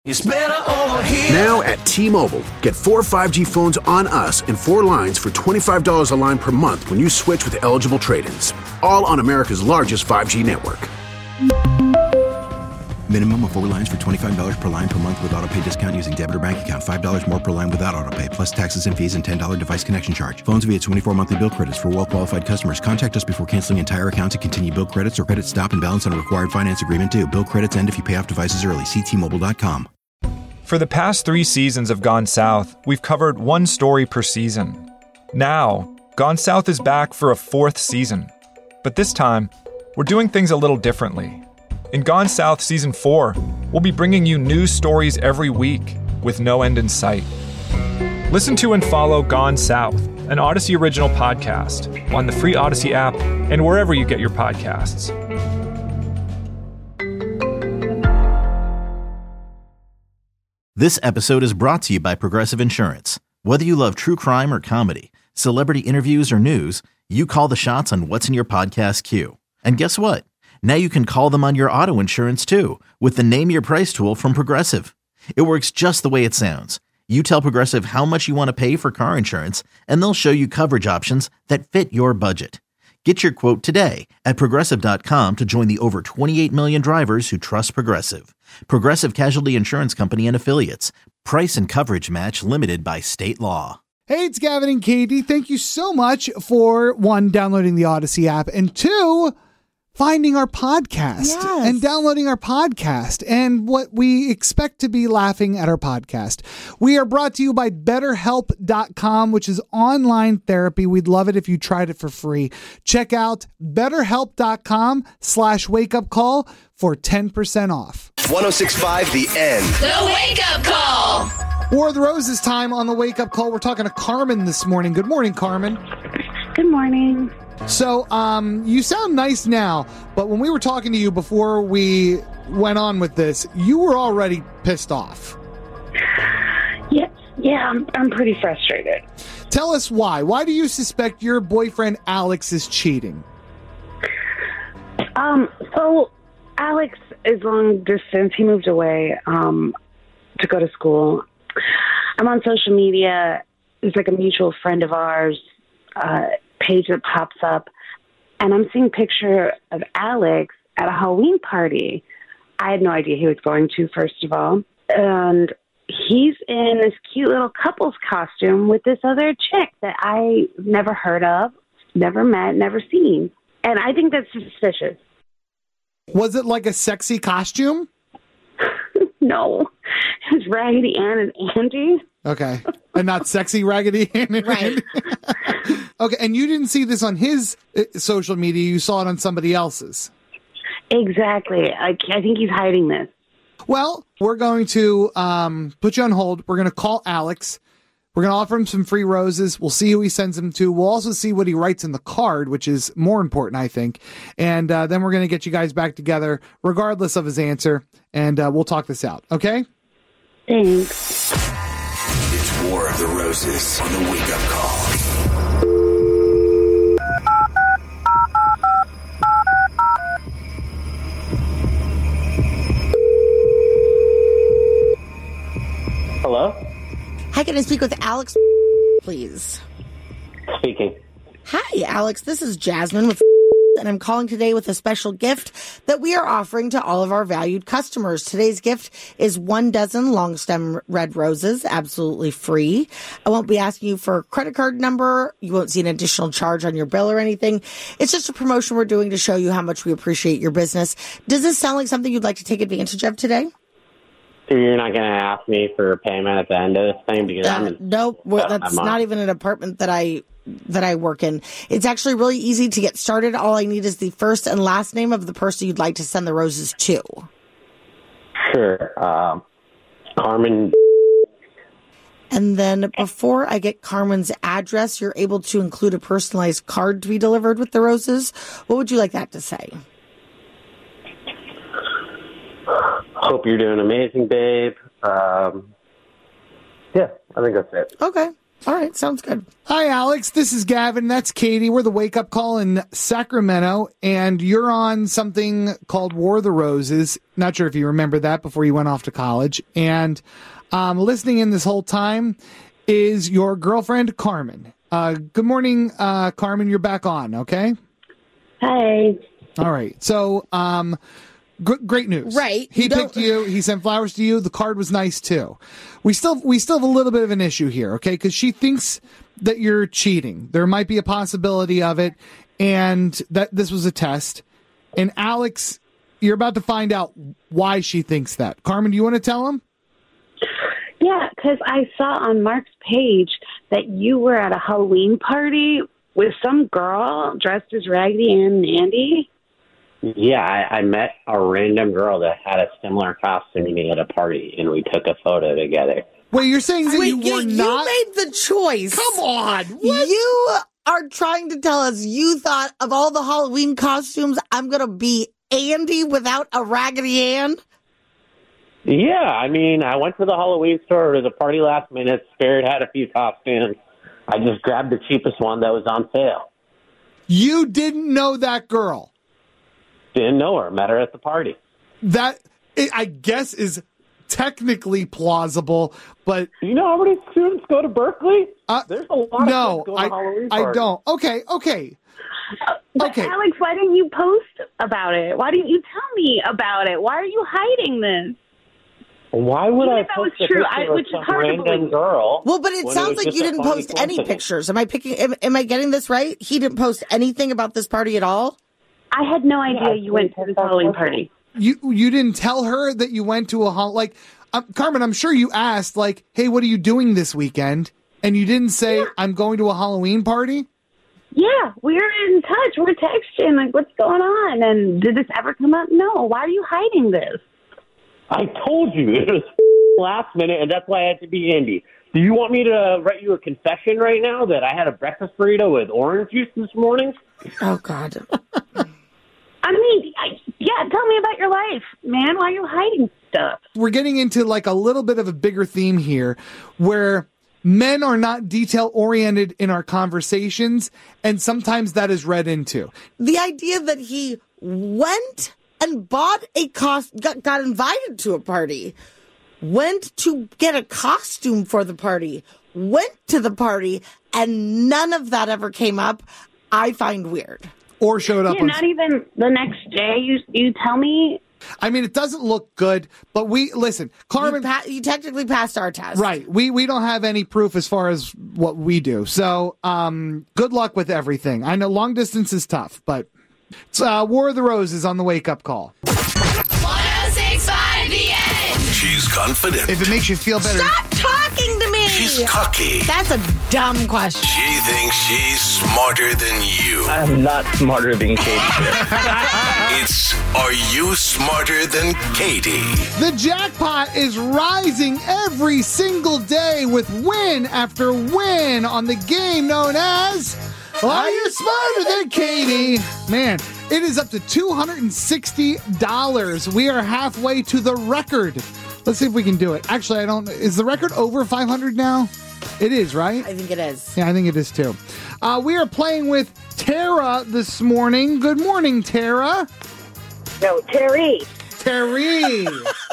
It's better over here. Now at T-Mobile, get 4 5G phones on us and 4 lines for $25 a line per month when you switch with eligible trade-ins. All on America's largest 5G network. Minimum of 4 lines for $25 per line per month with autopay discount using debit or bank account. $5 more per line without autopay, plus taxes and fees and $10 device connection charge. Phones via 24 monthly bill credits for well-qualified customers. Contact us before canceling entire account to continue bill credits or credit stop and balance on a required finance agreement due. Bill credits end if you pay off devices early. See T-Mobile.com. For the past 3 seasons of Gone South, we've covered one story per season. Now, Gone South is back for a 4th season. But this time, we're doing things a little differently. In Gone South Season 4, we'll be bringing you new stories every week with no end in sight. Listen to and follow Gone South, an Odyssey original podcast, on the free Odyssey app and wherever you get your podcasts. This episode is brought to you by Progressive Insurance. Whether you love true crime or comedy, celebrity interviews or news, you call the shots on what's in your podcast queue. And guess what? Now you can call them on your auto insurance too with the Name Your Price tool from Progressive. It works just the way it sounds. You tell Progressive how much you want to pay for car insurance, and they'll show you coverage options that fit your budget. Get your quote today at Progressive.com to join the over 28 million drivers who trust Progressive. Progressive Casualty Insurance Company and Affiliates. Price and coverage match limited by state law. Hey, it's Gavin and Katie. Thank you so much for, 1, downloading the Odyssey app, and 2, finding our podcast and downloading our podcast and what we expect to be laughing at our podcast. We are brought to you by BetterHelp.com, which is online therapy. We'd love it if you tried it for free. Check out BetterHelp.com/wakeupcall for 10% off. 106.5 The End. The Wake Up Call. War of the Roses time on the Wake Up Call. We're talking to Carmen this morning. Good morning, Carmen. Good morning. So, you sound nice now, but when we were talking to you before we went on with this, you were already pissed off. Yeah, I'm pretty frustrated. Tell us why. Why do you suspect your boyfriend Alex is cheating? So Alex is long distance. He moved away to go to school. I'm on social media. It's like a mutual friend of ours page that pops up, and I'm seeing a picture of Alex at a Halloween party. I had no idea he was going to, first of all. And he's in this cute little couple's costume with this other chick that I never heard of, never met, never seen. And I think that's suspicious. Was it like a sexy costume? No. It was Raggedy Ann and Andy. Okay. And not sexy Raggedy Ann and Andy? Okay, and you didn't see this on his social media. You saw it on somebody else's. Exactly. I think he's hiding this. Well, we're going to put you on hold. We're going to call Alex. We're going to offer him some free roses. We'll see who he sends them to. We'll also see what he writes in the card, which is more important, I think. And then we're going to get you guys back together, regardless of his answer. And we'll talk this out. Okay? Thanks. It's War of the Roses on the Wake Up Call. Hello? Hi, can I speak with Alex, please? Speaking. Hi, Alex. This is Jasmine with and I'm calling today with a special gift that we are offering to all of our valued customers. Today's gift is 1 dozen long stem red roses, absolutely free. I won't be asking you for a credit card number. You won't see an additional charge on your bill or anything. It's just a promotion we're doing to show you how much we appreciate your business. Does this sound like something you'd like to take advantage of today? You're not going to ask me for a payment at the end of this thing because nope, that's not even an apartment that I work in. It's actually really easy to get started. All I need is the first and last name of the person you'd like to send the roses to. Sure. Carmen. And then before I get Carmen's address, you're able to include a personalized card to be delivered with the roses. What would you like that to say? Hope you're doing amazing, babe. Yeah, I think that's it. Okay. All right, sounds good. Hi, Alex. This is Gavin. That's Katie. We're the Wake Up Call in Sacramento, and you're on something called War of the Roses. Not sure if you remember that before you went off to college. And listening in this whole time is your girlfriend, Carmen. Good morning, Carmen. You're back on, okay? Hi. All right. So, great news. Right. He picked you. He sent flowers to you. The card was nice too. We still have a little bit of an issue here, okay? Because she thinks that you're cheating. There might be a possibility of it, and that this was a test. And Alex, you're about to find out why she thinks that. Carmen, do you want to tell him? Yeah, because I saw on Mark's page that you were at a Halloween party with some girl dressed as Raggedy Ann and Andy. Yeah, I met a random girl that had a similar costume to me at a party, and we took a photo together. Wait, you're saying that you were not? You made the choice. Come on. What? You are trying to tell us you thought of all the Halloween costumes, I'm going to be Andy without a Raggedy Ann? Yeah, I mean, I went to the Halloween store. It was a party last minute. Spirit had a few costumes. I just grabbed the cheapest one that was on sale. You didn't know that girl? Didn't know her. Met her at the party. That, I guess, is technically plausible, but... You know how many students go to Berkeley? There's a lot of students go to Halloween parties. I don't. Okay. But Alex, why didn't you post about it? Why didn't you tell me about it? Why are you hiding this? Why would Even I if that post was true, a picture of which is some hard to random believe. girl? Well, but it sounds like you didn't post any pictures. Am I getting this right? He didn't post anything about this party at all? I had no idea you went to this Halloween party. You didn't tell her that you went to a Carmen, I'm sure you asked, like, hey, what are you doing this weekend? And you didn't say, I'm going to a Halloween party? Yeah, we're in touch. We're texting, like, what's going on? And did this ever come up? No. Why are you hiding this? I told you. It was last minute, and that's why I had to be Andy. Do you want me to write you a confession right now that I had a breakfast burrito with orange juice this morning? Oh, God. I mean, yeah, tell me about your life, man. Why are you hiding stuff? We're getting into like a little bit of a bigger theme here where men are not detail-oriented in our conversations, and sometimes that is read into. The idea that he went and bought a got invited to a party, went to get a costume for the party, went to the party, and none of that ever came up, I find weird. Or showed up. Yeah, not even the next day. You tell me. I mean, it doesn't look good, but listen, Carmen. You technically passed our test, right? We don't have any proof as far as what we do. So, good luck with everything. I know long distance is tough, but it's War of the Roses on the Wake Up Call. 106.5 The Edge. She's confident. If it makes you feel better. Stop talking to me. She's cocky. That's a dumb question. She thinks she's smarter than you. I'm not smarter than Katie. It's Are You Smarter Than Katie? The jackpot is rising every single day with win after win on the game known as Are You Smarter Than Katie? Man, it is up to $260. We are halfway to the record. Let's see if we can do it. Actually, is the record over 500 now? It is, right? I think it is. Yeah, I think it is too. We are playing with Tara this morning. Good morning, Tara. No, Terry. Terry.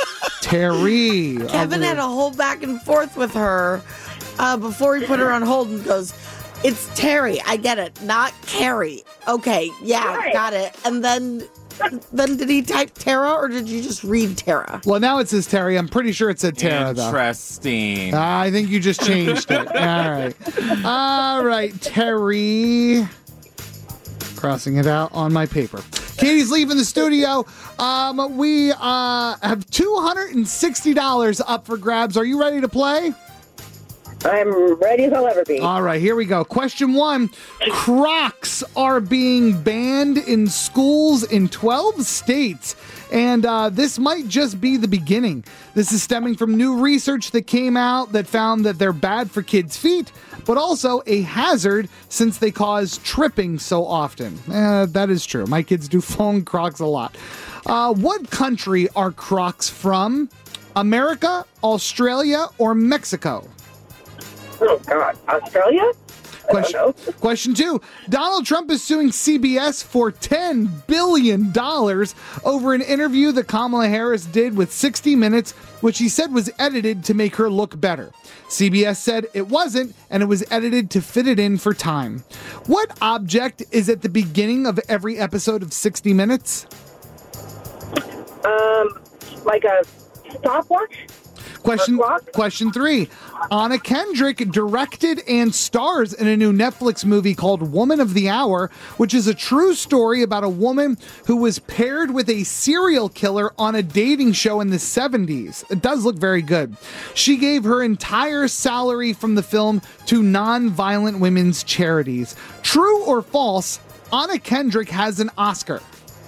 Kevin had a whole back and forth with her before he put her on hold and goes, it's Terry. I get it. Not Carrie. Okay. Yeah, right. Got it. And then did he type Tara or did you just read Tara? Well, now it says Terry. I'm pretty sure it said Tara, though. Interesting. I think you just changed it. All right, Terry. Crossing it out on my paper. Katie's leaving the studio. We have $260 up for grabs. Are you ready to play? I'm ready as I'll ever be. All right, here we go. Question 1. Crocs are being banned in schools in 12 states. And this might just be the beginning. This is stemming from new research that came out that found that they're bad for kids' feet, but also a hazard since they cause tripping so often. That is true. My kids do phone Crocs a lot. What country are Crocs from? America, Australia, or Mexico? Oh, God. Australia? Question 2. Donald Trump is suing CBS for $10 billion over an interview that Kamala Harris did with 60 Minutes, which he said was edited to make her look better. CBS said it wasn't, and it was edited to fit it in for time. What object is at the beginning of every episode of 60 Minutes? Like a stopwatch? Question 3. Anna Kendrick directed and stars in a new Netflix movie called Woman of the Hour, which is a true story about a woman who was paired with a serial killer on a dating show in the 70s. It does look very good. She gave her entire salary from the film to non-violent women's charities. True or false, Anna Kendrick has an Oscar?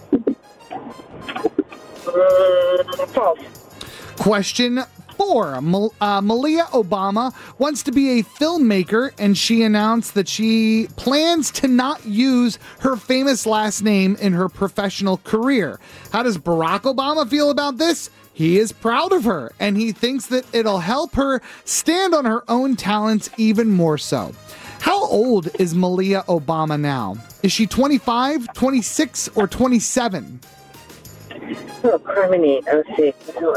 False. Question 4. Malia Obama wants to be a filmmaker, and she announced that she plans to not use her famous last name in her professional career. How does Barack Obama feel about this? He is proud of her, and he thinks that it'll help her stand on her own talents even more so. How old is Malia Obama now? Is she 25, 26, or 27? Oh, criminy. Let's see.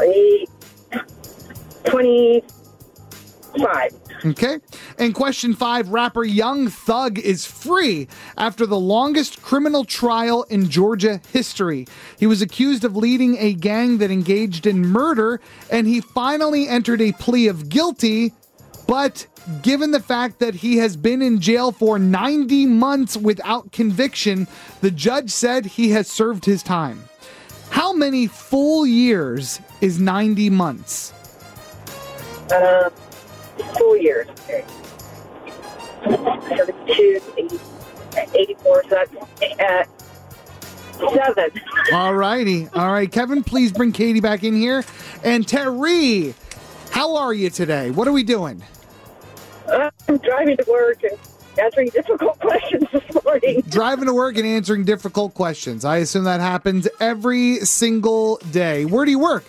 25. Okay. And question 5, rapper Young Thug is free after the longest criminal trial in Georgia history. He was accused of leading a gang that engaged in murder, and he finally entered a plea of guilty, but given the fact that he has been in jail for 90 months without conviction, the judge said he has served his time. How many full years is 90 months? 4 years. Okay. 72, 84, so that's 7. All righty. All right, Kevin, please bring Katie back in here. And Terry, how are you today? What are we doing? I'm driving to work and answering difficult questions this morning. Driving to work and answering difficult questions. I assume that happens every single day. Where do you work?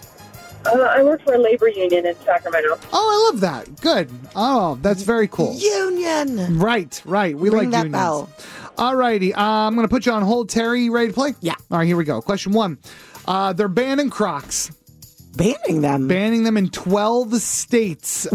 I work for a labor union in Sacramento. Oh, I love that. Good. Oh, that's very cool. Union. Right. We Ring like that unions. bell. All righty. I'm going to put you on hold. Terry, you ready to play? Yeah. All right, here we go. Question 1. They're banning Crocs. Banning them? Banning them in 12 states.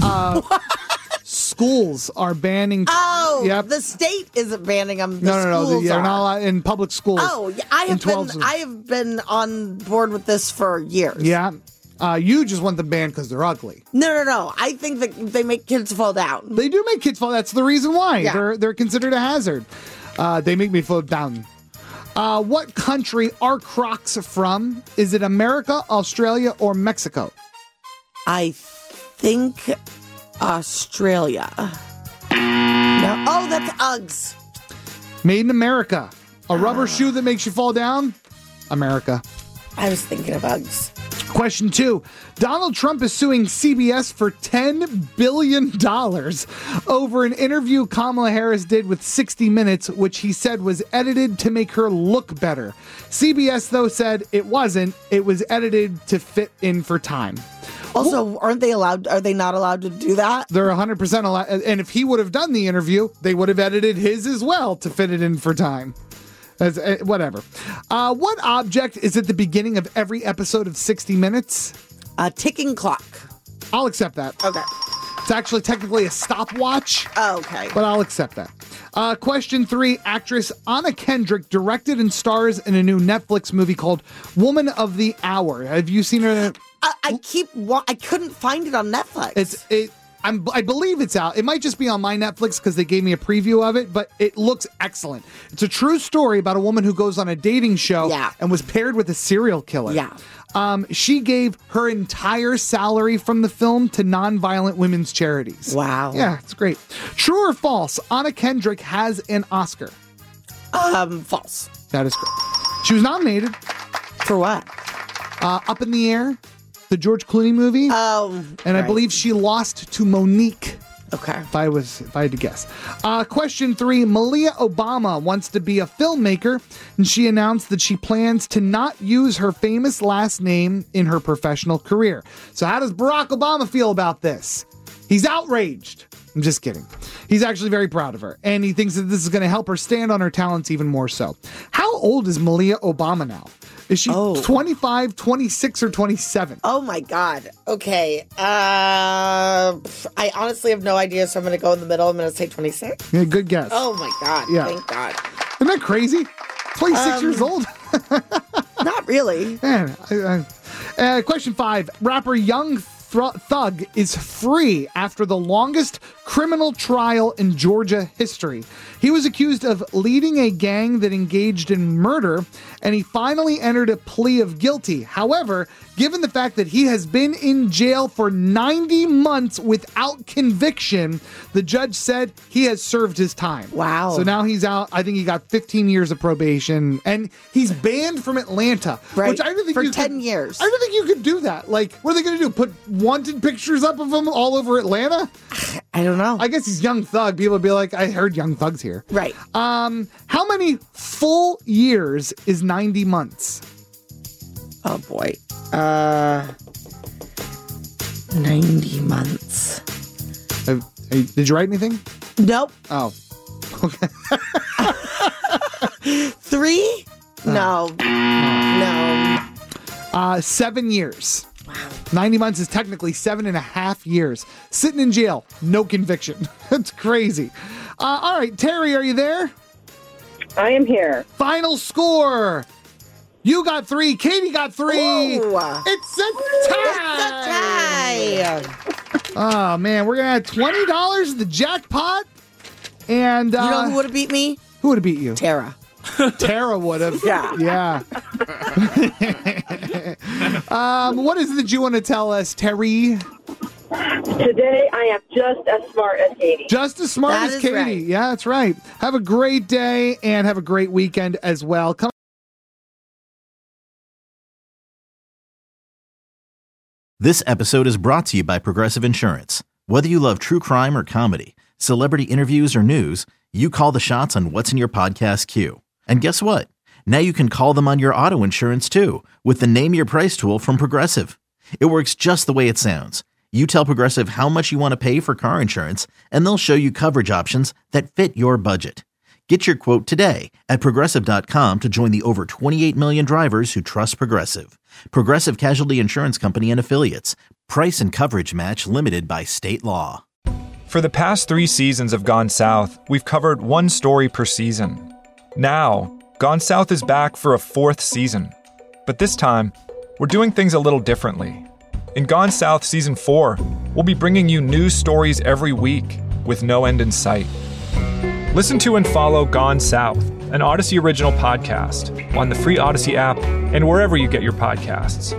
Schools are banning. Oh, yep. The state isn't banning them. The No. schools They're are. not allowed in public schools. Oh, yeah, I have been on board with this for years. Yeah. You just want them banned because they're ugly. No. I think that they make kids fall down. They do make kids fall. That's the reason why. Yeah. They're considered a hazard. They make me fall down. What country are Crocs from? Is it America, Australia, or Mexico? I think Australia. No. Oh, that's Uggs. Made in America. A rubber shoe that makes you fall down? America. I was thinking of Uggs. Question 2. Donald Trump is suing CBS for $10 billion over an interview Kamala Harris did with 60 Minutes, which he said was edited to make her look better. CBS, though, said it wasn't. It was edited to fit in for time. Also, are they not allowed to do that? They're 100% allowed. And if he would have done the interview, they would have edited his as well to fit it in for time. Whatever. What object is at the beginning of every episode of 60 Minutes? A ticking clock. I'll accept that. Okay. It's actually technically a stopwatch. Oh, okay. But I'll accept that. Question 3. Actress Anna Kendrick directed and stars in a new Netflix movie called Woman of the Hour. Have you seen her? I couldn't find it on Netflix. I believe it's out. It might just be on my Netflix because they gave me a preview of it, but it looks excellent. It's a true story about a woman who goes on a dating show and was paired with a serial killer. Yeah. She gave her entire salary from the film to non-violent women's charities. Wow. Yeah, it's great. True or false, Anna Kendrick has an Oscar? False. That is correct. She was nominated. For what? Up in the Air, the George Clooney movie. Oh. And I believe she lost to Monique. Okay. If I had to guess. Question 3. Malia Obama wants to be a filmmaker, and she announced that she plans to not use her famous last name in her professional career. So how does Barack Obama feel about this? He's outraged. I'm just kidding. He's actually very proud of her, and he thinks that this is going to help her stand on her talents even more so. How old is Malia Obama now? Is she 25, 26, or 27? Oh, my God. Okay. I honestly have no idea, so I'm going to go in the middle. I'm going to say 26. Yeah, good guess. Oh, my God. Yeah. Thank God. Isn't that crazy? 26 years old? Not really. Man, question 5. Rapper Young Thug is free after the longest criminal trial in Georgia history. He was accused of leading a gang that engaged in murder, and he finally entered a plea of guilty. However, given the fact that he has been in jail for 90 months without conviction, the judge said he has served his time. Wow. So now he's out. I think he got 15 years of probation, and he's banned from Atlanta. Right. Which I don't think for 10 years. I don't think you could do that. Like, what are they going to do? Put wanted pictures up of him all over Atlanta? I don't know. I guess he's Young Thug. People would be like, I heard Young Thug's here. Right. How many full years is 90 months? Oh, boy. 90 months. Did you write anything? Nope. Oh. Okay. 3? No. 7 years. Wow. 90 months is technically 7.5 years. Sitting in jail, no conviction. That's crazy. All right, Terry, are you there? I am here. Final score. You got 3. Katie got 3. Whoa. It's a tie. Oh, man. We're going to have $20 at the jackpot. And you know who would have beat me? Who would have beat you? Tara. Tara would have. Yeah. What is it that you want to tell us, Terry? Today, I am just as smart as Katie. Just as smart That as is Katie. right. Yeah, that's right. Have a great day and have a great weekend as well. Come. This episode is brought to you by Progressive Insurance. Whether you love true crime or comedy, celebrity interviews or news, you call the shots on what's in your podcast queue. And guess what? Now you can call them on your auto insurance too with the Name Your Price tool from Progressive. It works just the way it sounds. You tell Progressive how much you want to pay for car insurance, and they'll show you coverage options that fit your budget. Get your quote today at Progressive.com to join the over 28 million drivers who trust Progressive. Progressive Casualty Insurance Company and Affiliates. Price and coverage match limited by state law. For the past 3 seasons of Gone South, we've covered one story per season. Now, Gone South is back for a 4th season. But this time, we're doing things a little differently. In Gone South Season 4, we'll be bringing you news stories every week with no end in sight. Listen to and follow Gone South, an Odyssey original podcast, on the free Odyssey app and wherever you get your podcasts.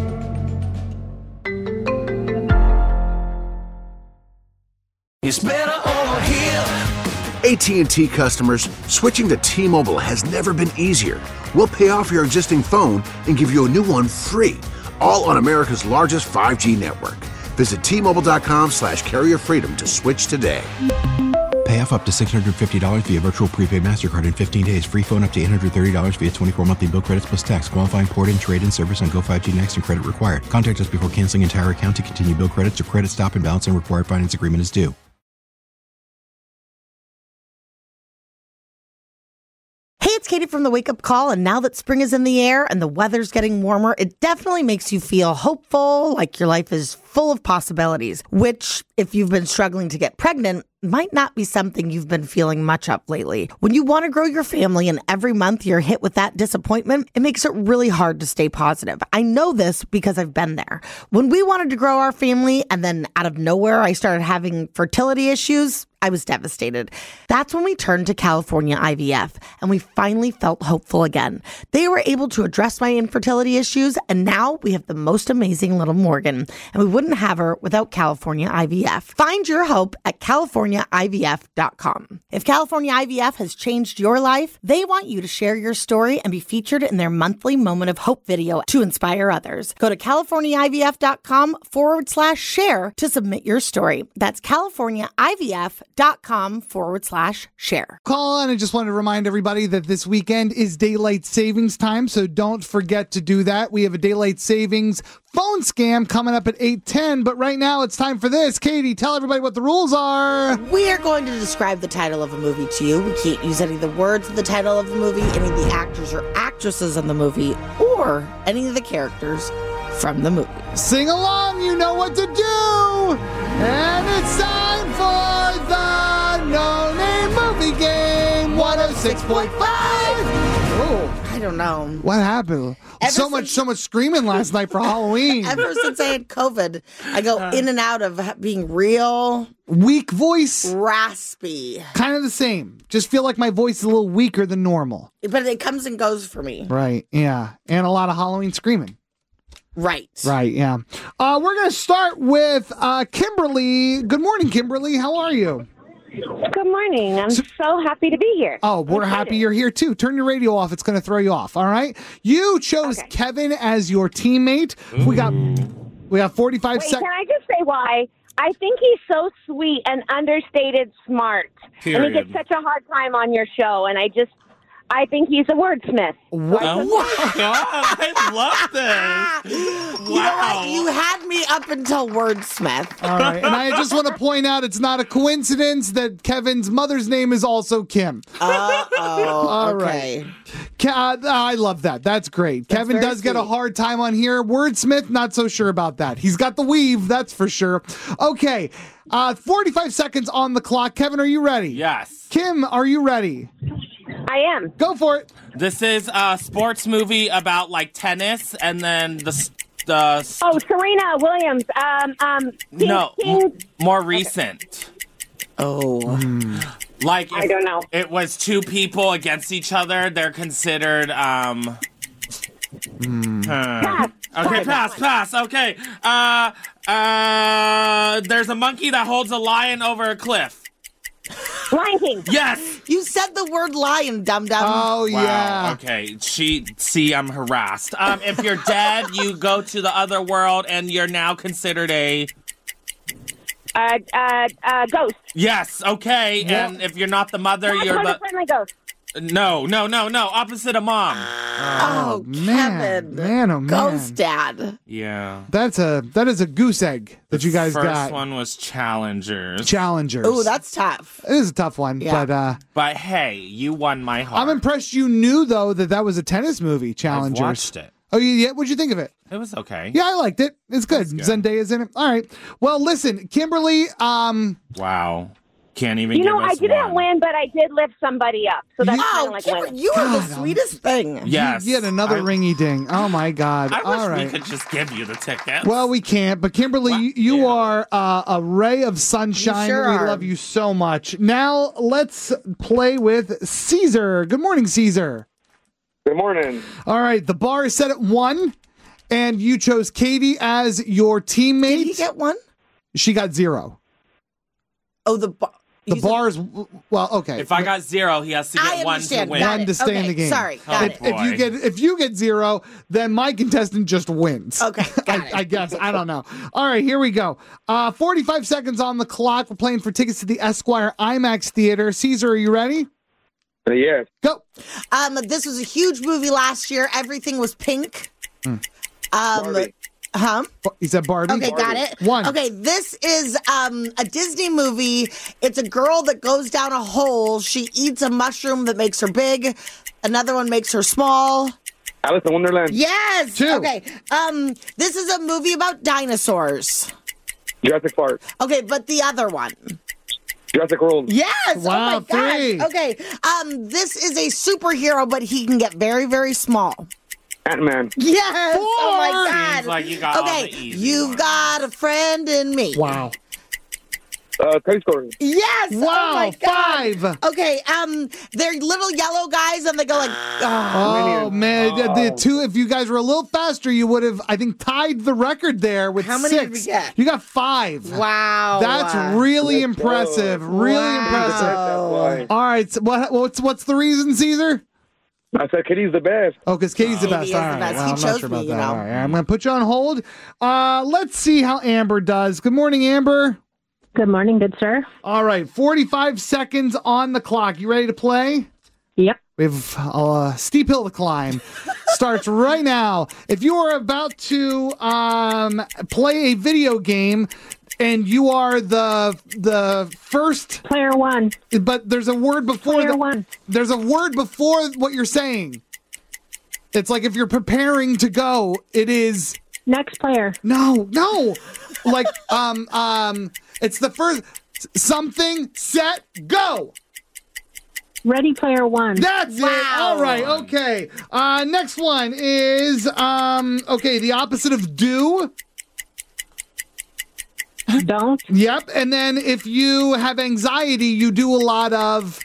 It's better over here. AT&T customers, switching to T-Mobile has never been easier. We'll pay off your existing phone and give you a new one free, all on America's largest 5G network. Visit T-Mobile.com/carrierfreedom to switch today. Pay off up to $650 via virtual prepaid MasterCard in 15 days. Free phone up to $830 via 24 monthly bill credits plus tax. Qualifying port and trade-in service on Go 5G Next and credit required. Contact us before canceling entire account to continue bill credits or credit stop and balance and required finance agreement is due. Hey, it's Katie from the Wake Up Call, and now that spring is in the air and the weather's getting warmer, it definitely makes you feel hopeful, like your life is full of possibilities, which, if you've been struggling to get pregnant, might not be something you've been feeling much of lately. When you want to grow your family and every month you're hit with that disappointment, it makes it really hard to stay positive. I know this because I've been there. When we wanted to grow our family and then out of nowhere I started having fertility issues, I was devastated. That's when we turned to California IVF, and we finally felt hopeful again. They were able to address my infertility issues, and now we have the most amazing little Morgan, and we wouldn't have her without California IVF. Find your hope at CaliforniaIVF.com. If California IVF has changed your life, they want you to share your story and be featured in their monthly Moment of Hope video to inspire others. Go to CaliforniaIVF.com/share to submit your story. That's CaliforniaIVF.com/share. Call on. I just want to remind everybody that this weekend is daylight savings time, so don't forget to do that. We have a daylight savings phone scam coming up at 8:10. But right now, it's time for this. Katie, tell everybody what the rules are. We are going to describe the title of a movie to you. We can't use any of the words of the title of the movie, any of the actors or actresses in the movie, or any of the characters from the movie. Sing along, you know what to do. And it's time for the No Name Movie Game 106.5. Oh, I don't know. what happened? So much screaming last night for Halloween. Ever since I had COVID, I go in and out of being real Weak voice, raspy. kind of the same. Just feel like my voice is a little weaker than normal. But it comes and goes for me. Right, yeah. And a lot of Halloween screaming. Right. Right, yeah. We're going to start with Kimberly. Good morning, Kimberly. How are you? Good morning. I'm so happy to be here. Oh, we're happy you're here, too. Turn your radio off. It's going to throw you off, all right? You chose Kevin as your teammate. We got 45 seconds. Can I just say why? I think he's so sweet and understated smart. Period. And he gets such a hard time on your show, and I think he's a wordsmith. Oh my God, I love this. You know what? You had me up until wordsmith. All right, and I just want to point out it's not a coincidence that Kevin's mother's name is also Kim. All okay. right. I love that. That's great. That's Kevin very does get a sweet. hard time on here. Wordsmith, not so sure about that. He's got the weave, that's for sure. Okay, 45 seconds on the clock. Kevin, are you ready? Yes. Kim, are you ready? I am. Go for it. This is a sports movie about like tennis, and then the Oh, Serena Williams. more recent. Oh. Like I don't know. It was two people against each other. They're considered Pass. Okay, pass. Okay. There's a monkey that holds a lion over a cliff. Lion King. Yes. You said the word lion, dum-dum. Oh, Wow. yeah. Okay. I'm harassed. If you're dead, you go to the other world, and you're now considered a Ghost. yes. Okay. Yeah. And if you're not the mother, Not you're the friendly ghost. no. Opposite of mom. Oh, man. Kevin. Man, oh, man. Ghost dad. Yeah. That is a goose egg that you guys First got. one was Challengers. Challengers. Oh, that's tough. It is a tough one, Yeah. But hey, you won my heart. I'm impressed you knew, though, that was a tennis movie, Challengers. I've watched it. Oh, yeah? What'd you think of it? It was okay. Yeah, I liked it. It's good. Zendaya's in it. All right. Well, listen, Kimberly, Wow. Can't even You know, give us I didn't one. win, but I did lift somebody up. So that's kind Oh, of like Kimber, winning. you are the God, sweetest thing. Yes. you get another ringy ding. Oh, my God. I wish All right. we could just give you the tickets. Well, we can't, but Kimberly, you are a ray of sunshine. You sure we are. love you so much. Now, let's play with Caesar. Good morning, Caesar. Good morning. All right, the bar is set at 1, and you chose Katie as your teammate. Did he get one? She got 0. Oh, the bar. The bar's, well, okay. If I got 0, he has to I get 1 to understand. win. Got One it. to stay in Okay, the game. sorry. Got it. If you get 0, then my contestant just wins. Okay, got it. I guess. I don't know. All right, here we go. 45 seconds on the clock. We're playing for tickets to the Esquire IMAX Theater. Caesar, are you ready? Yes. Go. This was a huge movie last year. Everything was pink. Barbie. He said Barbie. Okay, got it. 1. Okay, this is a Disney movie. It's a girl that goes down a hole. She eats a mushroom that makes her big. Another one makes her small. Alice in Wonderland. Yes. 2. Okay. This is a movie about dinosaurs. Jurassic Park. Okay, but the other one. Jurassic World. Yes. Wow, oh my gosh. 3. Okay. This is a superhero, but he can get very, very small. Ant-Man. Yes. 4. Oh my God. Seems like you got all Okay. the easy You've ones. got a friend in me. Wow. Toy Story. Yes. Wow, Oh my God. 5. Okay. They're little yellow guys, and they go like. Oh, man. The 2, if you guys were a little faster, you would have, I think, tied the record there with How 6. many did we get? You got 5. Wow. That's really impressive. Really impressive. That's why. All right. So what's the reason, Caesar? I said Kitty's the best. Oh, because Katie's the Katie best. is All the right. best. Well, He I'm not chose sure about me, that. you know. All right. I'm going to put you on hold. Let's see how Amber does. Good morning, Amber. Good morning, good sir. All right. 45 seconds on the clock. You ready to play? Yep. We have a steep hill to climb. Starts right now. If you are about to play a video game and you are the first player one, but there's a word before there's a word before what you're saying. It's like if you're preparing to go, it is next player. No. Like it's the first something set go. Ready Player One. That's it. All right. Okay. Next one is the opposite of do. Don't. Yep. And then if you have anxiety, you do a lot of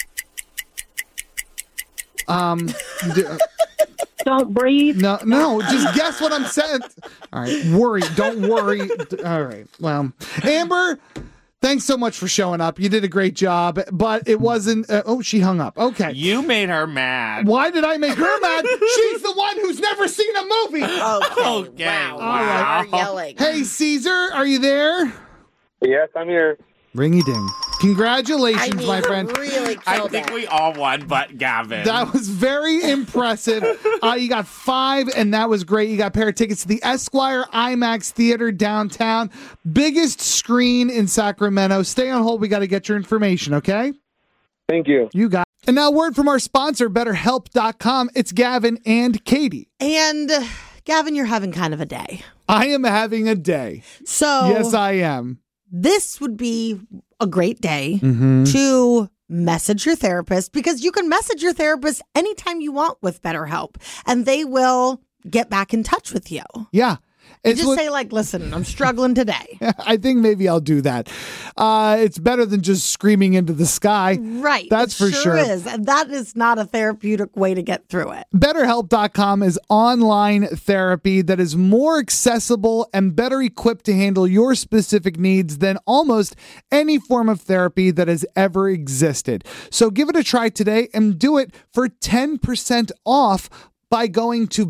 don't breathe. No, just guess what I'm saying. All right. Worry. Don't worry. All right. Well, Amber, thanks so much for showing up. You did a great job, but it wasn't. She hung up. Okay. You made her mad. Why did I make her mad? She's the one who's never seen a movie. Okay. Wow. All right. Yelling. Hey, Caesar, are you there? Yes, I'm here. Ringy ding. Congratulations, my friend. Really I killed think it. we all won, but Gavin. That was very impressive. You got 5, and that was great. You got a pair of tickets to the Esquire IMAX Theater downtown. Biggest screen in Sacramento. Stay on hold. We got to get your information, okay? Thank you. You got it. And now word from our sponsor, BetterHelp.com. It's Gavin and Katie. And Gavin, you're having kind of a day. I am having a day. So yes, I am. This would be a great day to message your therapist, because you can message your therapist anytime you want with BetterHelp, and they will get back in touch with you. Yeah. Say like, listen, I'm struggling today. I think maybe I'll do that. It's better than just screaming into the sky. Right. That's it for sure. is. And that is not a therapeutic way to get through it. BetterHelp.com is online therapy that is more accessible and better equipped to handle your specific needs than almost any form of therapy that has ever existed. So give it a try today and do it for 10% off by going to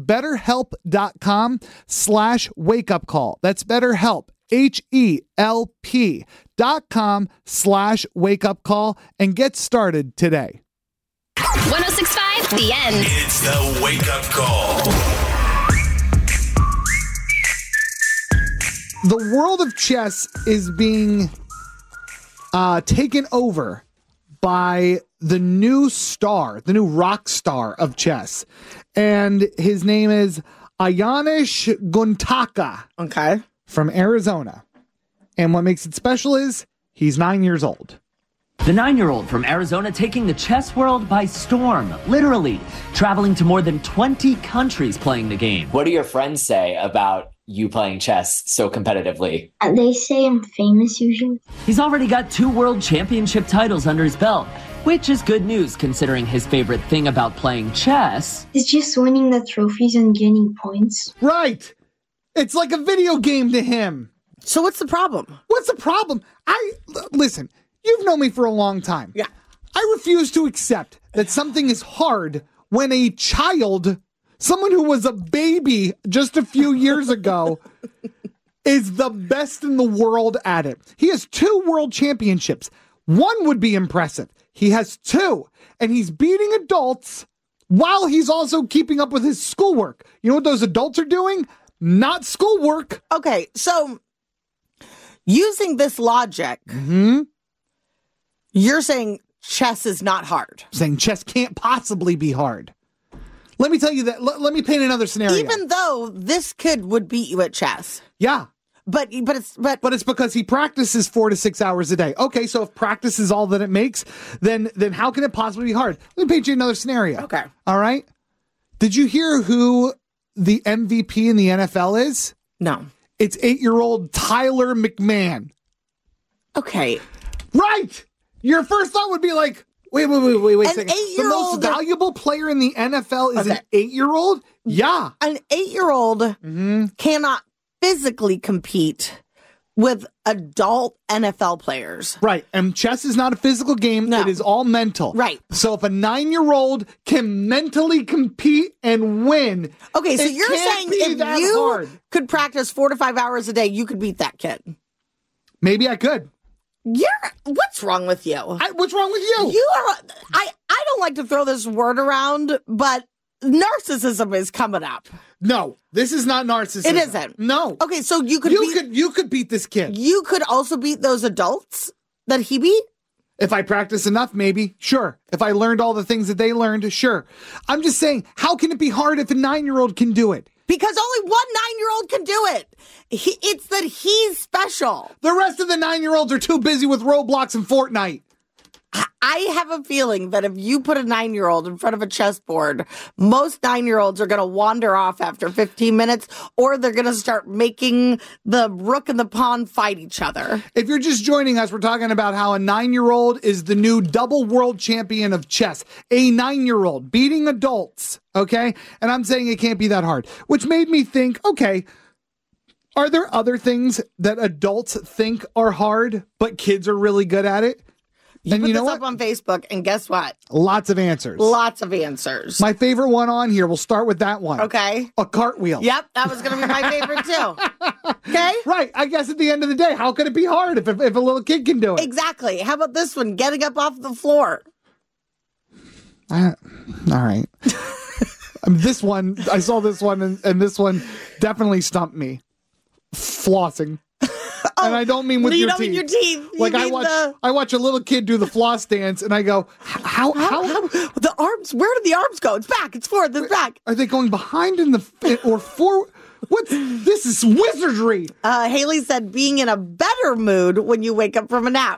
BetterHelp.com/wakeupcall. That's BetterHelp, HELP.com/wakeupcall, and get started today. 106.5, The End. It's the Wake Up Call. The world of chess is being taken over by the new star, the new rock star of chess. And his name is Ayanish Guntaka. Okay. From Arizona. And what makes it special is he's 9 years old. The 9-year-old from Arizona taking the chess world by storm, literally, traveling to more than 20 countries playing the game. What do your friends say about you playing chess so competitively? They say I'm famous usually. He's already got 2 world championship titles under his belt, which is good news considering his favorite thing about playing chess is just winning the trophies and getting points. Right. It's like a video game to him. So what's the problem? What's the problem? Listen, you've known me for a long time. Yeah. I refuse to accept that something is hard when a child, someone who was a baby just a few years ago, is the best in the world at it. He has 2 world championships. One would be impressive. He has 2, and he's beating adults while he's also keeping up with his schoolwork. You know what those adults are doing? Not schoolwork. Okay, so using this logic, you're saying chess is not hard. I'm saying chess can't possibly be hard. Let me tell you that. Let me paint another scenario. Even though this kid would beat you at chess. Yeah. But it's because he practices 4 to 6 hours a day. Okay, so if practice is all that it makes, then how can it possibly be hard? Let me paint you another scenario. Okay. All right. Did you hear who the MVP in the NFL is? No. It's 8-year-old Tyler McMahon. Okay. Right. Your first thought would be like, wait a second. The 8-year-old most valuable player in the NFL is an 8-year-old? Yeah. An 8-year-old cannot physically compete with adult NFL players. Right. And chess is not a physical game. No. It is all mental. Right. So if a 9-year-old can mentally compete and win. Okay, so you're saying if you could practice 4 to 5 hours a day, you could beat that kid. Maybe I could. What's wrong with you? What's wrong with you? You are. I don't like to throw this word around, but narcissism is coming up. No, this is not narcissism. It isn't. No. Okay, so you could beat this kid. You could also beat those adults that he beat? If I practice enough, maybe. Sure. If I learned all the things that they learned, sure. I'm just saying, how can it be hard if a 9-year-old can do it? Because only one 9-year-old can do it. It's that he's special. The rest of the 9-year-olds are too busy with Roblox and Fortnite. I have a feeling that if you put a 9-year-old in front of a chessboard, most 9-year-olds are going to wander off after 15 minutes, or they're going to start making the rook and the pawn fight each other. If you're just joining us, we're talking about how a 9-year-old is the new double world champion of chess. A 9-year-old beating adults, okay? And I'm saying it can't be that hard, which made me think, okay, are there other things that adults think are hard, but kids are really good at it? You put this up on Facebook, and guess what? Lots of answers. Lots of answers. My favorite one on here, we'll start with that one. Okay. A cartwheel. Yep, that was going to be my favorite too. Okay? Right. I guess at the end of the day, how could it be hard if a little kid can do it? Exactly. How about this one? Getting up off the floor. All right. This one, I saw this one, and this one definitely stumped me. Flossing. And I don't mean with your teeth. You don't mean your teeth. Like I watch a little kid do the floss dance, and I go, how the arms? Where did the arms go? It's back. It's forward. It's back. Are they going behind or forward? This is wizardry. Haley said being in a better mood when you wake up from a nap.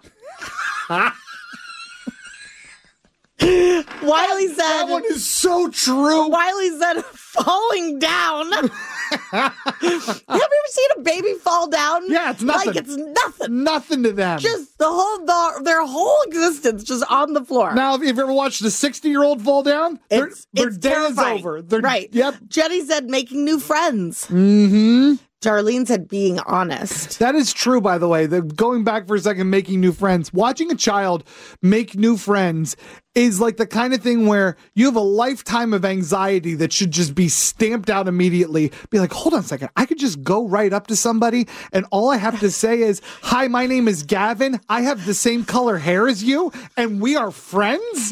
Wiley said that one is so true. Wiley said falling down. Have you ever seen a baby fall down? Yeah, it's nothing. Like it's nothing. Nothing to them. Just their whole existence just on the floor. Now, if you've ever watched a 60-year-old fall down, their day is over. Right. Yep. Jenny said making new friends. Mm-hmm. Darlene said being honest. That is true, by the way. Going back for a second, making new friends. Watching a child make new friends is like the kind of thing where you have a lifetime of anxiety that should just be stamped out immediately. Be like, hold on a second. I could just go right up to somebody and all I have to say is, hi, my name is Gavin. I have the same color hair as you and we are friends?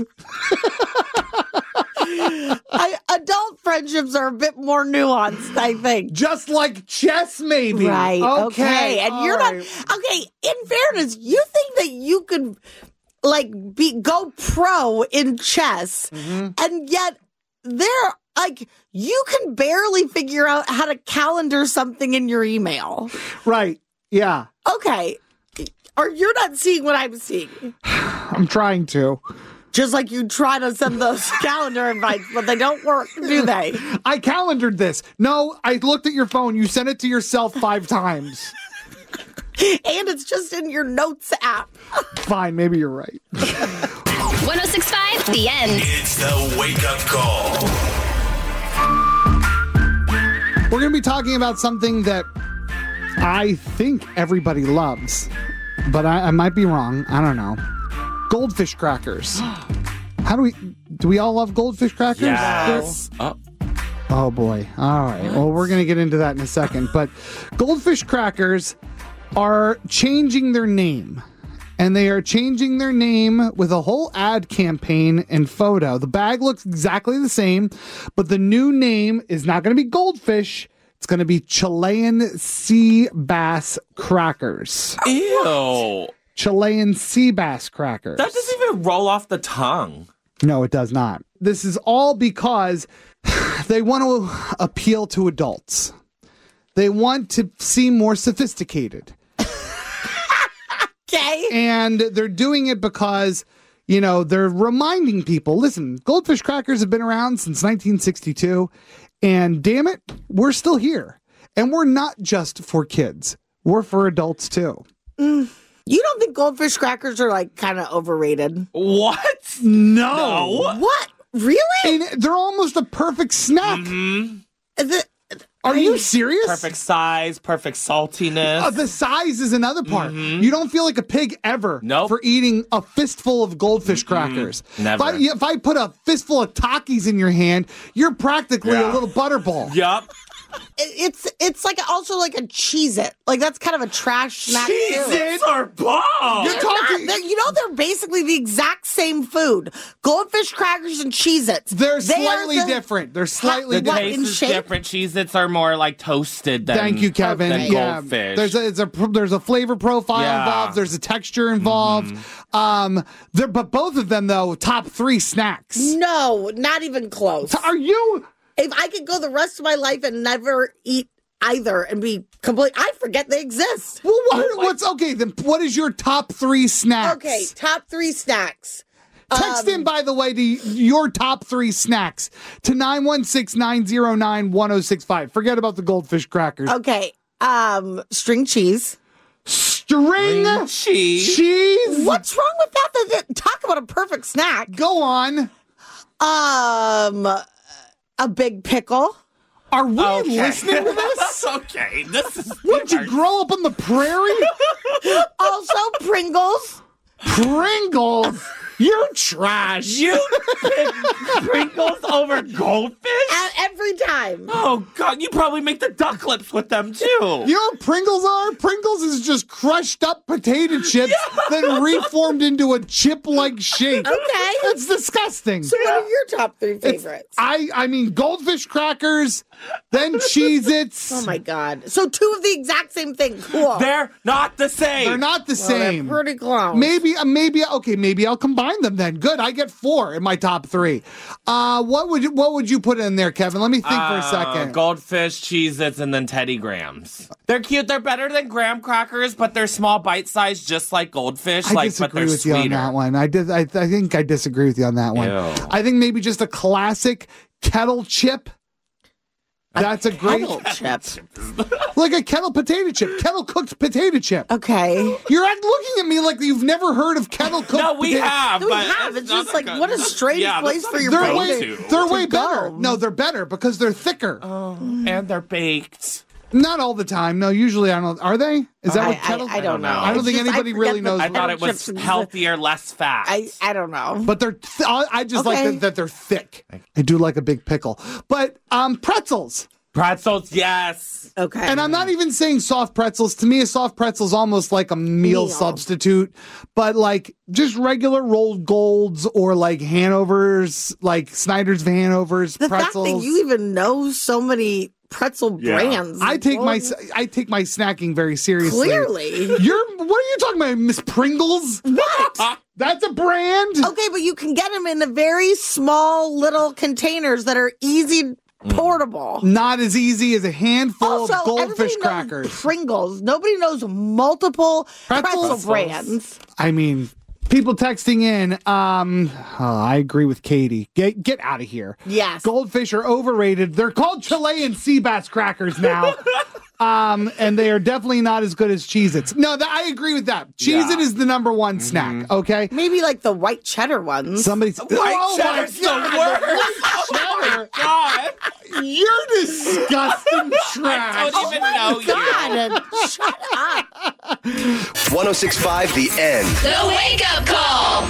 Adult friendships are a bit more nuanced, I think. Just like chess, maybe. Right. Okay. And you're right. not. Okay. In fairness, you think that you could go pro in chess, and yet you can barely figure out how to calendar something in your email. Right. Yeah. Okay. Or you're not seeing what I'm seeing. I'm trying to. Just like you try to send those calendar invites, but they don't work, do they? I calendared this. No, I looked at your phone. You sent it to yourself 5 times. And it's just in your notes app. Fine, maybe you're right. 106.5, The End. It's the wake-up call. We're going to be talking about something that I think everybody loves, but I might be wrong. I don't know. Goldfish crackers. Do we all love goldfish crackers? Yes. Oh boy. All right. Well, we're going to get into that in a second. But goldfish crackers are changing their name. And they are changing their name with a whole ad campaign and photo. The bag looks exactly the same, but the new name is not going to be goldfish. It's going to be Chilean sea bass crackers. Ew. Chilean sea bass crackers. That doesn't even roll off the tongue. No, it does not. This is all because they want to appeal to adults. They want to seem more sophisticated. Okay. And they're doing it because, they're reminding people, listen, goldfish crackers have been around since 1962. And damn it, we're still here. And we're not just for kids. We're for adults too. You don't think goldfish crackers are kind of overrated? What? No. What? Really? And they're almost a perfect snack. Mm-hmm. Are you serious? Perfect size, perfect saltiness. The size is another part. Mm-hmm. You don't feel like a pig ever for eating a fistful of goldfish crackers. Never. If I put a fistful of Takis in your hand, you're practically a little butterball. Yup. It's like also like a Cheez-It. Like that's kind of a trash snack. Cheez-Its are bomb. They're basically the exact same food. Goldfish crackers and Cheez-Its. They're slightly different. They're slightly The different. taste is different. Cheez-Its are more like toasted than Thank you, Kevin. than Goldfish. There's a flavor profile involved. There's a texture involved. But both of them though, top 3 snacks. No, not even close. Are you? If I could go the rest of my life and never eat either and be complete, I forget they exist. Well, what's okay? Then what is your top 3 snacks? Okay, top 3 snacks. Text in, by the way, to your top 3 snacks to 916-909-1065. Forget about the Goldfish crackers. Okay, string cheese. String cheese? What's wrong with that? Talk about a perfect snack. Go on. A big pickle. Are we listening to this? Okay, this is. What, did you grow up on the prairie? Also, Pringles. Pringles? You're trash. You pick Pringles over Goldfish? Every time. Oh, God, you probably make the duck lips with them, too. You know what Pringles are? Pringles is just crushed up potato chips then reformed into a chip-like shape. Okay. That's disgusting. So what are your top 3 favorites? I mean, Goldfish crackers, then Cheez-Its. Oh, my God. So 2 of the exact same thing. Cool. They're not the same. They're not the same. They're pretty close. Maybe I'll combine them then. Good. I get 4 in my top 3. What would you put in there, Kevin? Let me think for a second. Goldfish, Cheez-Its, and then Teddy Grahams. They're cute. They're better than graham crackers, but they're small bite size, just like Goldfish. I disagree with you on that one. I think I disagree with you on that one. Ew. I think maybe just a classic kettle chip. That's a great kettle chip. Like a kettle potato chip, kettle cooked potato chip. Okay. You're looking at me like you've never heard of kettle cooked. No, we have. We have. It's just like what a strange place for your They're go-to. way better. No, they're better because they're thicker. And they're baked. Not all the time. No, usually I don't. Are they? Is that what kettle? I don't know. I don't think anybody really knows. I thought it was healthier, less fat. I don't know. But they're. I just like that they're thick. I do like a big pickle. But pretzels. Pretzels, yes. Okay. And I'm not even saying soft pretzels. To me, a soft pretzel is almost like a meal substitute. But like just regular rolled golds or like Hanover's, like Snyder's of Hanover's the pretzels. fact that you even know so many pretzel brands. I take my snacking very seriously. Clearly. What are you talking about, Miss Pringles? What? That's a brand. Okay, but you can get them in the very small little containers that are easy portable. Not as easy as a handful also, of Goldfish everybody knows crackers. Pringles. Nobody knows multiple pretzel brands. I mean, people texting in. I agree with Katie. Get out of here. Yes. Goldfish are overrated. They're called Chilean sea bass crackers now. And they are definitely not as good as Cheez-Its. No, I agree with that. Cheez-It is the number 1 snack, okay? Maybe like the white cheddar ones. Somebody's White cheddar's the worst. Oh, my God. You're disgusting trash. I don't even know God, shut up. 1065 The End. The Wake Up Call.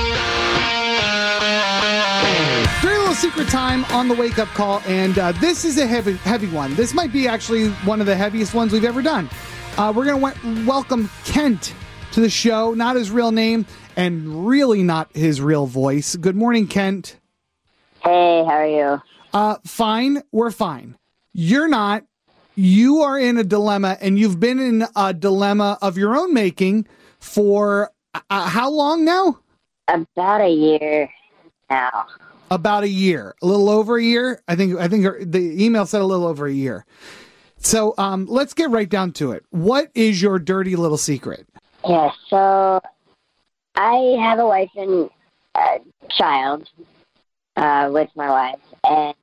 Very little secret time on the wake up call, and this is a heavy one. This might be actually one of the heaviest ones we've ever done. We're going to welcome Kent to the show, not his real name, and really not his real voice. Good morning, Kent. Hey, how are you? Fine. We're fine. You're not. You are in a dilemma, and you've been in a dilemma of your own making for how long now? About a year now. About a year, a little over a year. I think the email said a little over a year. So let's get right down to it. What is your dirty little secret? Yeah, so I have a wife and a child with my wife, and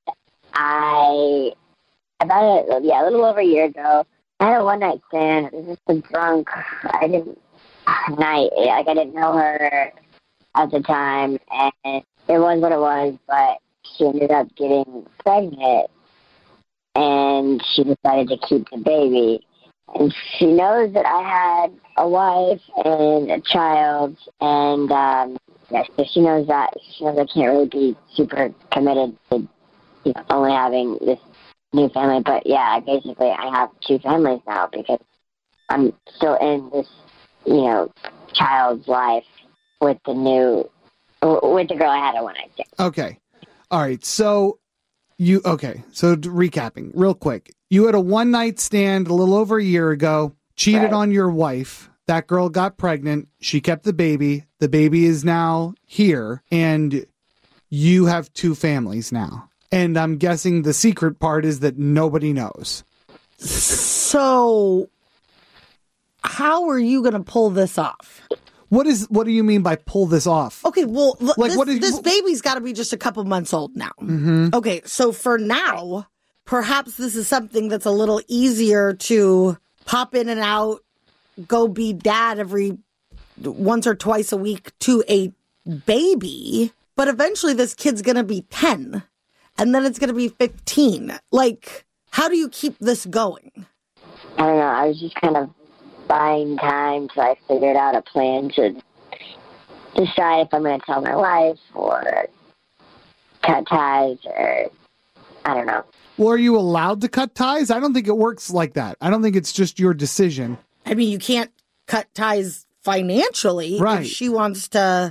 a little over a year ago, I had a one-night stand. I was just a drunk. I didn't know her at the time, and it was what it was, but she ended up getting pregnant, and she decided to keep the baby. And she knows that I had a wife and a child, and so she knows that. She knows I can't really be super committed to only having this new family. But yeah, basically I have two families now because I'm still in this, child's life with the girl I had a one-night stand. Okay. All right. So recapping real quick. You had a one-night stand a little over a year ago, cheated on your wife. That girl got pregnant. She kept the baby. The baby is now here, and you have two families now. And I'm guessing the secret part is that nobody knows. So, how are you going to pull this off? What do you mean by pull this off? Okay, well, this baby's got to be just a couple months old now. Mm-hmm. Okay, so for now, perhaps this is something that's a little easier to pop in and out, go be dad every once or twice a week to a baby. But eventually this kid's going to be 10 and then it's going to be 15. Like, how do you keep this going? I don't know. I was just kind of buying time, so I figured out a plan to decide if I'm going to tell my wife or cut ties or I don't know. Well, are you allowed to cut ties? I don't think it works like that. I don't think it's just your decision. I mean, you can't cut ties financially. Right. If she wants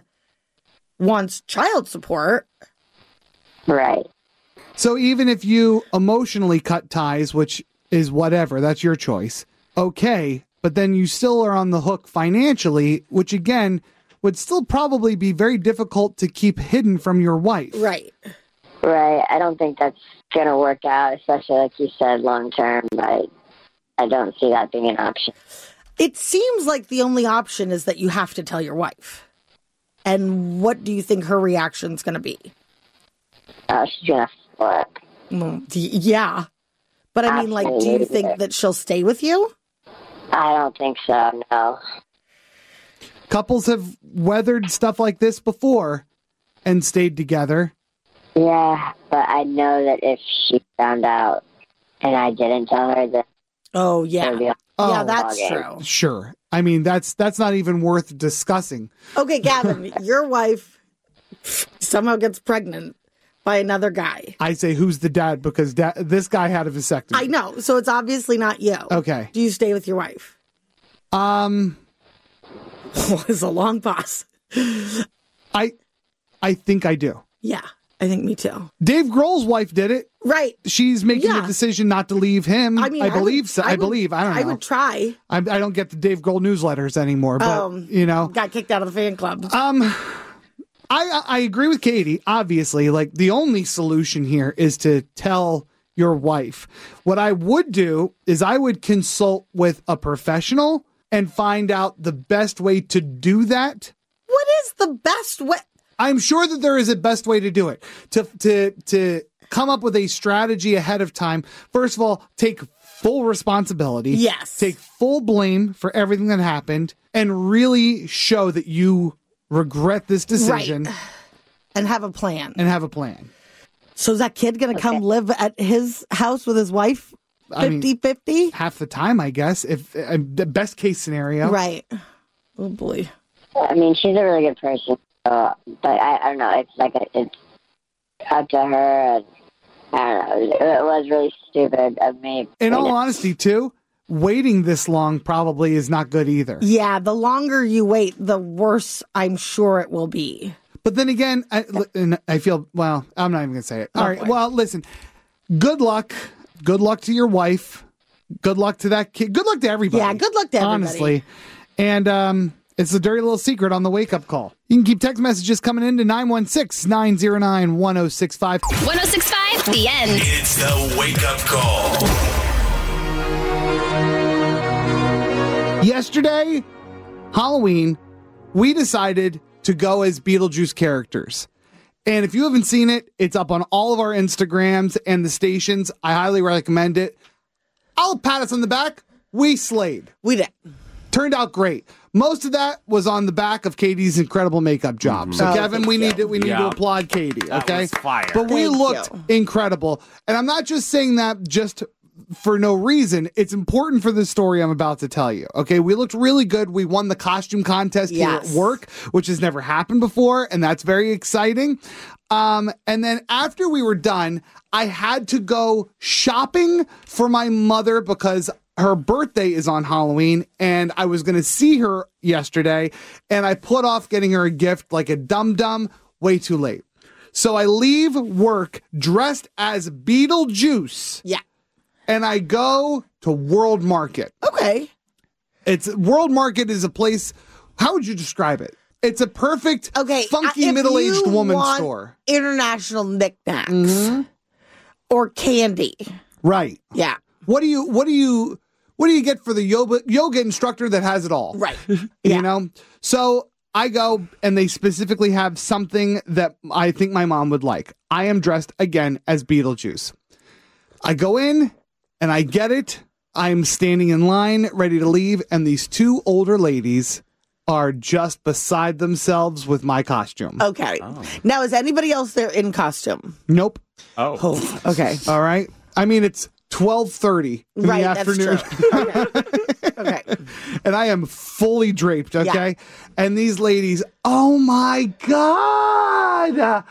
child support. Right. So even if you emotionally cut ties, which is whatever, that's your choice. Okay. But then you still are on the hook financially, which again would still probably be very difficult to keep hidden from your wife. Right. Right. I don't think that's going to work out, especially like you said, long term. I don't see that being an option. It seems like the only option is that you have to tell your wife. And what do you think her reaction's going to be? She's going to flip. Yeah. But I mean, like, do you think that she'll stay with you? I don't think so, no. Couples have weathered stuff like this before and stayed together. Yeah, but I know that if she found out and I didn't tell her that. Oh, yeah. Yeah, that's true. Sure. I mean, that's not even worth discussing. Okay, Gavin, your wife somehow gets pregnant by another guy. I say, who's the dad? Because this guy had a vasectomy. I know. So it's obviously not you. Okay. Do you stay with your wife? It's a long pause. I think I do. Yeah, I think me too. Dave Grohl's wife did it. Right. She's making a decision not to leave him. I mean, I believe. I don't know. I would try. I don't get the Dave Grohl newsletters anymore, but got kicked out of the fan club. I agree with Katie. Obviously, like the only solution here is to tell your wife. What I would do is I would consult with a professional and find out the best way to do that. What is the best way? I'm sure that there is a best way to do it. To come up with a strategy ahead of time. First of all, take full responsibility. Yes. Take full blame for everything that happened and really show that you regret this decision. Right. And have a plan. So is that kid going to come live at his house with his wife 50-50? Half the time, I guess, if the best case scenario. Right. Oh, boy. I mean, she's a really good person. But I don't know. It's like it's up to her. And I don't know. It was really stupid of me. In all honesty, too, waiting this long probably is not good either. Yeah, the longer you wait, the worse I'm sure it will be. But then again, I feel, well, I'm not even going to say it. All right. Well, listen, good luck. Good luck to your wife. Good luck to that kid. Good luck to everybody. Yeah, good luck to everybody. Honestly. And it's a dirty little secret on the wake-up call. You can keep text messages coming in to 916-909-1065. 1065, The End. It's the wake-up call. Yesterday, Halloween, we decided to go as Beetlejuice characters. And if you haven't seen it, it's up on all of our Instagrams and the stations. I highly recommend it. I'll pat us on the back. We slayed. We did. Turned out great. Most of that was on the back of Katie's incredible makeup job. So, Kevin, we need to applaud Katie. That okay, was fire. But we looked incredible, and I'm not just saying that just for no reason. It's important for the story I'm about to tell you. Okay, we looked really good. We won the costume contest here at work, which has never happened before, and that's very exciting. And then after we were done, I had to go shopping for my mother because her birthday is on Halloween, and I was going to see her yesterday, and I put off getting her a gift like a dum-dum way too late. So I leave work dressed as Beetlejuice. Yeah. And I go to World Market. Okay. World Market is a place, how would you describe it? It's a perfect, funky middle-aged woman store. International knickknacks or candy. Right. Yeah. What do you get for the yoga instructor that has it all? Right. You know? So I go and they specifically have something that I think my mom would like. I am dressed again as Beetlejuice. I go in and I get it. I'm standing in line ready to leave, and these two older ladies are just beside themselves with my costume. Okay. Oh. Now, is anybody else there in costume? Nope. Oh. Okay. All right. I mean, it's 12:30 in the afternoon. That's true. Okay. And I am fully draped, okay? Yeah. And these ladies, oh my God,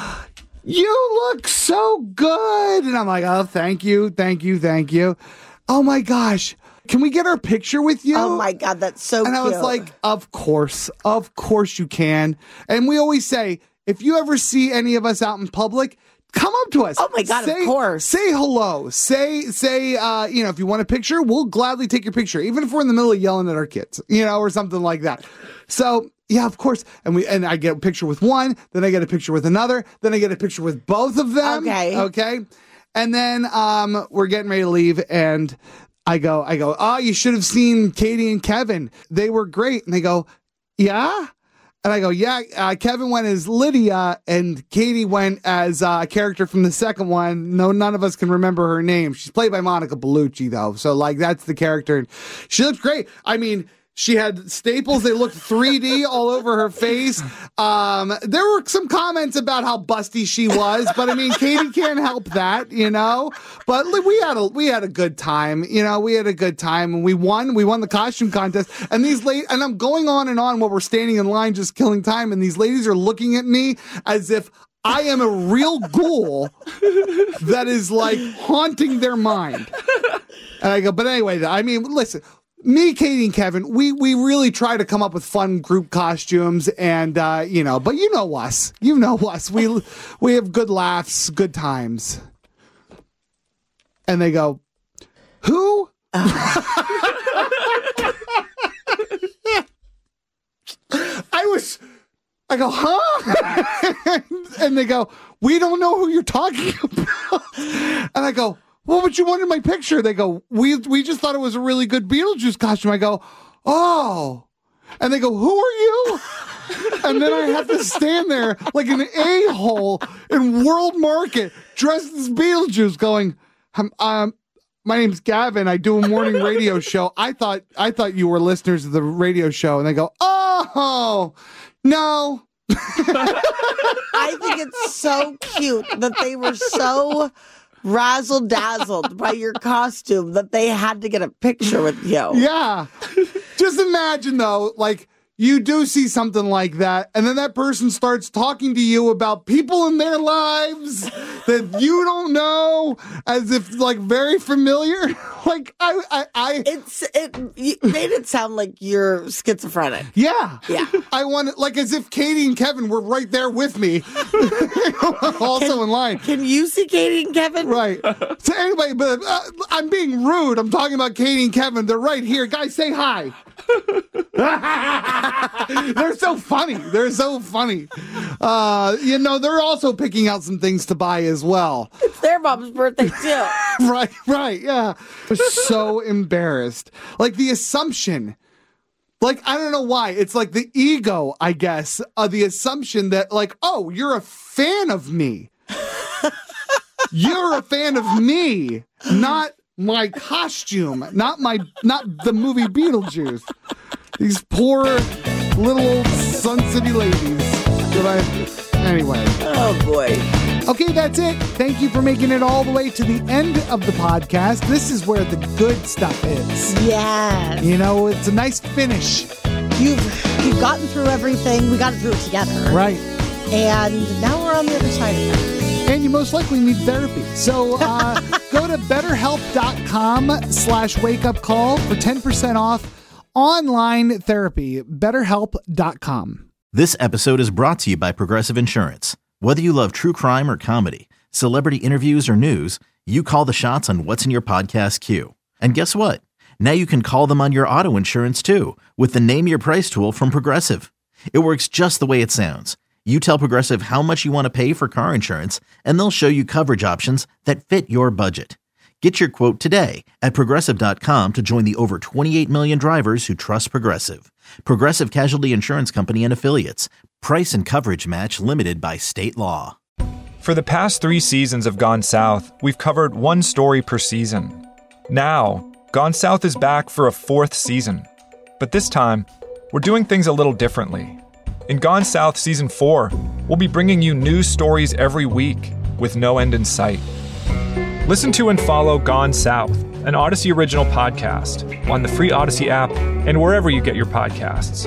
you look so good. And I'm like, oh, thank you. Oh my gosh. Can we get our picture with you? Oh my God, that's so cute. And I was like, of course you can. And we always say, if you ever see any of us out in public, come up to us. Oh my God, of course. Say hello. Say, if you want a picture, we'll gladly take your picture, even if we're in the middle of yelling at our kids, or something like that. So yeah, of course. And I get a picture with one, then I get a picture with another, then I get a picture with both of them. Okay. And then we're getting ready to leave, and I go, oh, you should have seen Katie and Kevin. They were great. And they go, yeah? And I go, yeah, Kevin went as Lydia, and Katie went as a character from the second one. No, none of us can remember her name. She's played by Monica Bellucci, though. So, that's the character. And she looked great. I mean, she had staples. They looked 3D all over her face. There were some comments about how busty she was, but I mean, Katie can't help that, But we had a good time, We had a good time, and we won. We won the costume contest. And and I'm going on and on while we're standing in line, just killing time. And these ladies are looking at me as if I am a real ghoul that is haunting their mind. And I go, but anyway, I mean, listen. Me, Katie, and Kevin, we really try to come up with fun group costumes, and but you know us. We have good laughs, good times. And they go, who? I go, huh? And they go, we don't know who you're talking about. And I go, well, but you wanted my picture. They go, we just thought it was a really good Beetlejuice costume. I go, oh. And they go, who are you? And then I have to stand there like an a-hole in World Market dressed as Beetlejuice going, my name's Gavin. I do a morning radio show. I thought you were listeners of the radio show. And they go, oh, no. I think it's so cute that they were so razzle-dazzled by your costume that they had to get a picture with you. Yeah. Just imagine, though, you do see something like that, and then that person starts talking to you about people in their lives that you don't know, as if very familiar. It made it sound like you're schizophrenic. Yeah. Yeah. I want it as if Katie and Kevin were right there with me, also in line. Can you see Katie and Kevin? Right. So anyway, but I'm being rude. I'm talking about Katie and Kevin. They're right here. Guys, say hi. They're so funny. They're also picking out some things to buy as well. It's their mom's birthday too. Right, yeah. I was so embarrassed. The assumption, I don't know why. It's the ego, I guess, the assumption that oh, you're a fan of me. You're a fan of me, not my costume, not the movie Beetlejuice. These poor little old Sun City ladies. Anyway. Oh boy. Okay, that's it. Thank you for making it all the way to the end of the podcast. This is where the good stuff is. Yes. It's a nice finish. You've gotten through everything. We got through it together. Right. And now we're on the other side of that. and you most likely need therapy. So go to betterhelp.com/wakeupcall for 10% off online therapy. betterhelp.com. This episode is brought to you by Progressive Insurance. Whether you love true crime or comedy, celebrity interviews or news, you call the shots on what's in your podcast queue. And guess what? Now you can call them on your auto insurance too with the Name Your Price tool from Progressive. It works just the way it sounds. You tell Progressive how much you want to pay for car insurance, and they'll show you coverage options that fit your budget. Get your quote today at Progressive.com to join the over 28 million drivers who trust Progressive. Progressive Casualty Insurance Company and Affiliates. Price and coverage match limited by state law. For the past 3 seasons of Gone South, we've covered one story per season. Now, Gone South is back for a 4th season. But this time, we're doing things a little differently. In Gone South Season 4, we'll be bringing you new stories every week with no end in sight. Listen to and follow Gone South, an Odyssey original podcast, on the free Odyssey app and wherever you get your podcasts.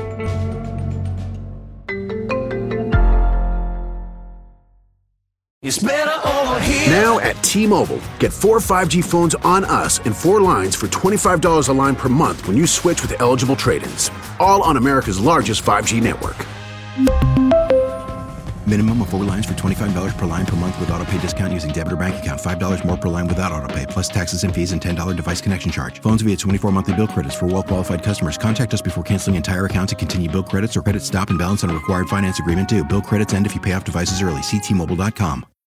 It's better over here. Now at T-Mobile, get 4 5G phones on us and 4 lines for $25 a line per month when you switch with eligible trade-ins. All on America's largest 5G network. Minimum of 4 lines for $25 per line per month with autopay discount using debit or bank account. $5 more per line without autopay, plus taxes and fees and $10 device connection charge. Phones via 24 monthly bill credits for well-qualified customers. Contact us before canceling entire account to continue bill credits or credit stop and balance on a required finance agreement due. Bill credits end if you pay off devices early. See T-Mobile.com.